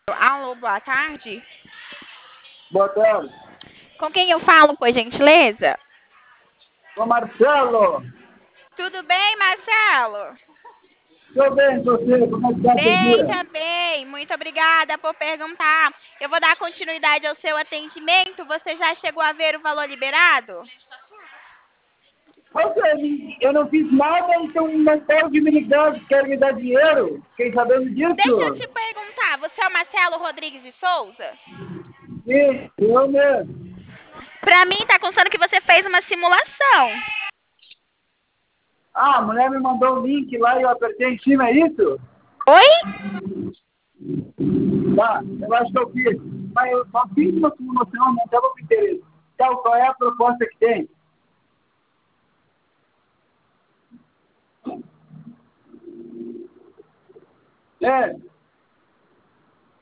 Alô, boa tarde. Boa tarde. Com quem eu falo, por gentileza? Ô Marcelo, Tudo bem, Marcelo? tudo bem você? Como é que está seu Bem dia? também. Muito obrigada por perguntar. Eu vou dar continuidade ao seu atendimento. Você já chegou a ver o valor liberado? Eu não fiz nada, então não pode me ligar, quer me dar dinheiro? Fiquei sabendo Deixa eu disso? te perguntar. Você é o Marcelo Rodrigues de Souza? Sim, eu mesmo. Pra mim, tá constando que você fez uma simulação. Ah, a mulher me mandou um link lá e eu apertei em cima, é isso? Oi? Tá, eu acho que eu fiz. Mas eu só fiz uma simulação, não estava com interesse. Então, qual é a proposta que tem? É,